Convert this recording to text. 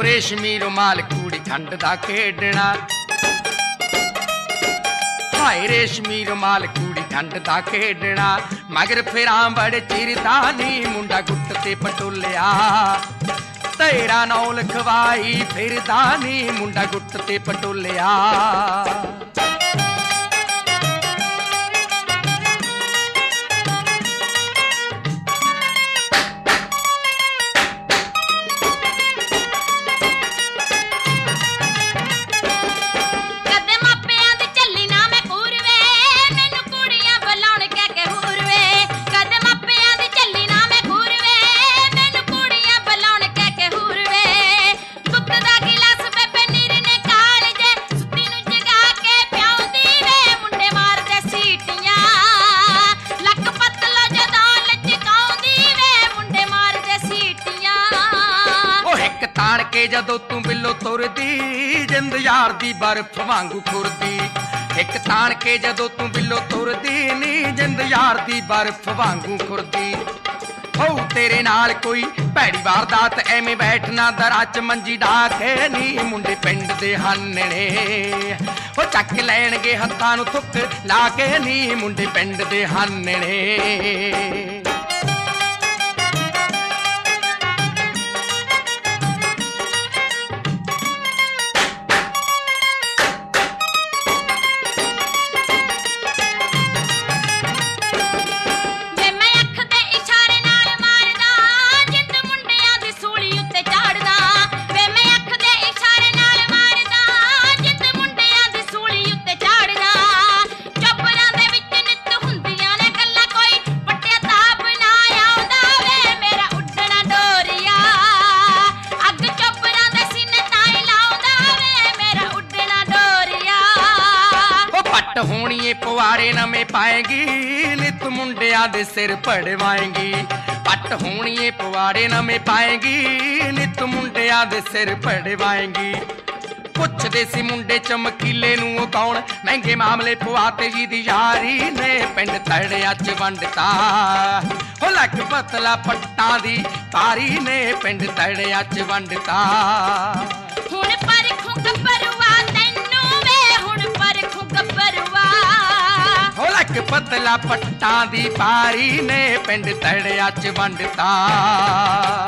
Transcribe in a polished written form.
रेशमी रुमाल कूड़ी खंड दा खेडना, हाय रेशमी रुमाल कूड़ी खंड दा खेडना। मगर फिरां बड़े चिरदा नी मुंडा गुट्ट ते पटोलिया, तेरा नौ लिखवाई फिरदा नी मुंडा गुट्ट ते पटोलिया। ताण के जदों तू बिलो तुरदी जिंद यार दी बर्फ वांगू खुरदी, एक ताण के जदों तू बिलो तुरदी नी जिंद यार दी बर्फ वांगू खुरदी। हो तेरे नाल कोई भैड़ी वारदात एवें बैठना दरा च मंजी डाके नी मुंडे पिंड दे हानने, हो चक लैणगे हत्थां नूं थुक ला के नी मुंडे पिंड दे हानने। होणीए पवारे नवे पाएगी नित मुंडिया दे सिर पड़वाएंगी, पट होणीए पवारे नवे पाएगी नित मुंडिया दे सिर पड़वाएंगी। पुछदे सी मुंडे चमकीले नूं कौन महंगे मामले पवाते जी दी यारी ने पिंड तड़िया च वंडता, हो लग पतला पट्टां दी पारी ने पिंड तड़िया च वंडता। हुण परखूं गब्बरुआ तैनूं वे हुण परखूं गब्बरुआ, हो लग पतला पट्टां दी पारी ने पिंड तड़िया च वंडता।